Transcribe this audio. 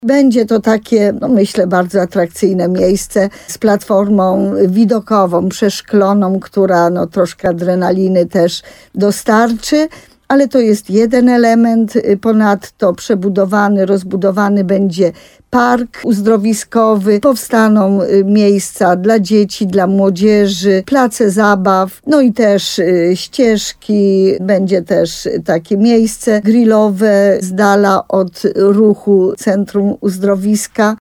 Będzie to takie, myślę, bardzo atrakcyjne miejsce z platformą widokową, przeszkloną, która troszkę adrenaliny też dostarczy. Ale to jest jeden element. Ponadto rozbudowany będzie park uzdrowiskowy, powstaną miejsca dla dzieci, dla młodzieży, place zabaw, i też ścieżki, będzie też takie miejsce grillowe z dala od ruchu Centrum Uzdrowiska.